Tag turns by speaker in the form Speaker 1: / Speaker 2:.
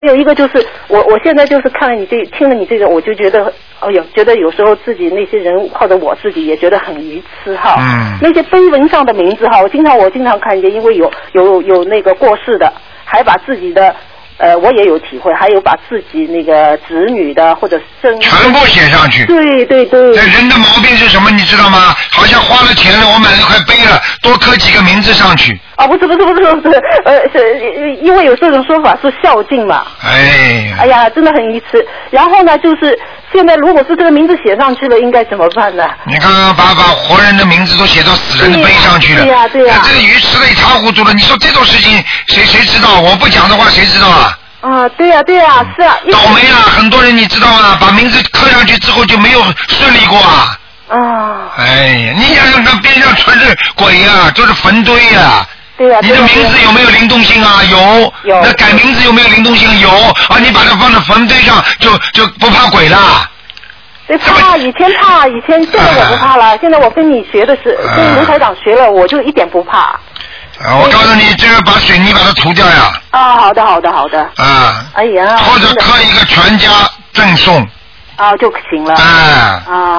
Speaker 1: 有一个就是我现在就是看了你听了你这个，我就觉得觉得有时候自己那些人或者我自己也觉得很愚痴哈。那些碑文上的名字哈，我经常看见，因为有那个过世的，还把自己的我也有体会，还有把自己那个子女的或者生
Speaker 2: 全部写上去。
Speaker 1: 对。
Speaker 2: 人的毛病是什么，你知道吗？好像花了钱了，我买了块碑了，多刻几个名字上去。
Speaker 1: 不是，是因为有这种说法是孝敬嘛。哎呀，真的很愚痴。然后呢，就是现在如果是这个名字写上去了，应该怎么办呢？
Speaker 2: 你看看把活人的名字都写到死人的碑上去了。
Speaker 1: 对呀。
Speaker 2: 这个愚痴的一塌糊涂了。你说这种事情谁知道？我不讲的话谁知道啊？
Speaker 1: 对呀，是啊。
Speaker 2: 倒霉啊！很多人你知道吗？把名字刻上去之后就没有顺利过啊。哎呀，你想想看，边上全是鬼呀，都是坟堆呀。
Speaker 1: 对呀。
Speaker 2: 你的名字有没有灵动性啊？有。那改名字有没有灵动性？有。你把它放在坟堆上，就不怕鬼了。
Speaker 1: 对，怕以前，现在我不怕了。现在我跟你学的是，跟卢台长学了，我就一点不怕。
Speaker 2: 我告诉你，这个把水泥把它涂掉呀。
Speaker 1: 好的。哎呀。
Speaker 2: 或者刻一个全家赠送。
Speaker 1: 就行了。